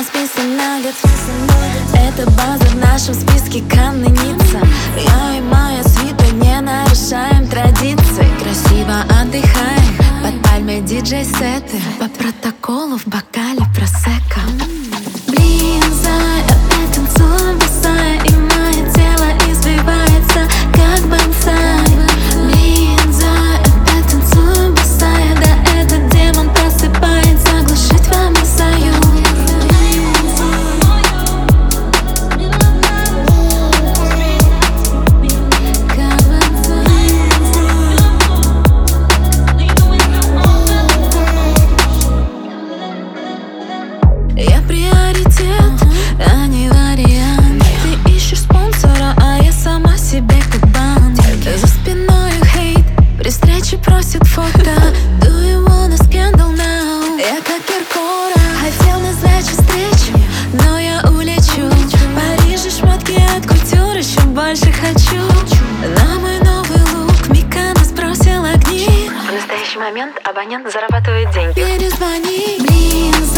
расписан на год. Это база в нашем списке Канны Ницца. Я и моя свита не нарушаем традиции. Красиво отдыхаем под пальмой диджей-сеты. По протоколу в бокале просекко. Блин, зай, опять танцую босая, и мое тело извивается, как бонсай. Блин, зай, опять танцую босая, да этот демон просыпает, заглушить вам не союз. Я приоритет, а не вариант. Ты ищешь спонсора, а я сама себе как банд. За спиной хейт, при встрече просит фото. Do you wanna scandal now? Я как Киркора, хотел назначить встречу, но я улечу. В Париже шмотки от кутюр, еще больше хочу. На мой новый лук Микана сбросил огни. В настоящий момент абонент зарабатывает деньги. Перезвони, блин.